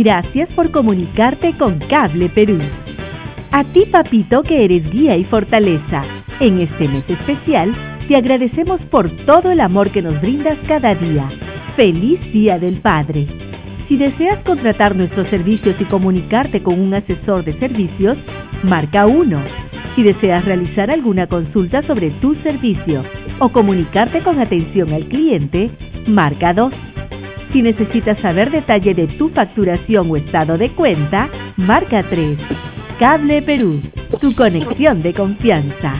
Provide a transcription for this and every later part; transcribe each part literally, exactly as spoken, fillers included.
Gracias por comunicarte con Cable Perú. A ti, papito, que eres guía y fortaleza. En este mes especial, te agradecemos por todo el amor que nos brindas cada día. ¡Feliz Día del Padre! Si deseas contratar nuestros servicios y comunicarte con un asesor de servicios, marca uno. Si deseas realizar alguna consulta sobre tu servicio o comunicarte con atención al cliente, marca dos. Si necesitas saber detalle de tu facturación o estado de cuenta, marca tres. Cable Perú, tu conexión de confianza.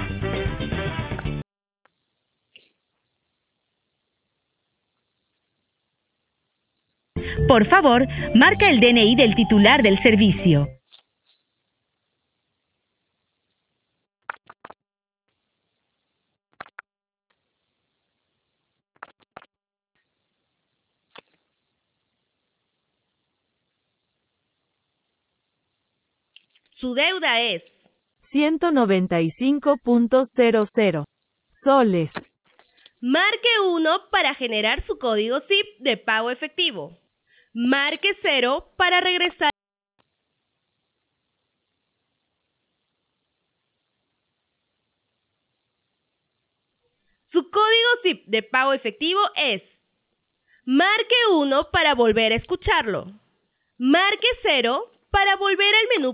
Por favor, marca el D N I del titular del servicio. Su deuda es ciento noventa y cinco punto cero cero soles. Marque uno para generar su código S I P de pago efectivo. Marque cero para regresar. Su código S I P de pago efectivo es. Marque uno para volver a escucharlo. Marque cero para volver al menú.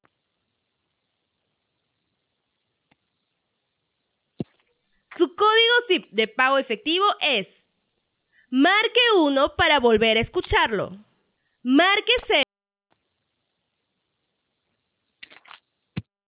Su código S I P de pago efectivo es. Marque uno para volver a escucharlo. Marque cero.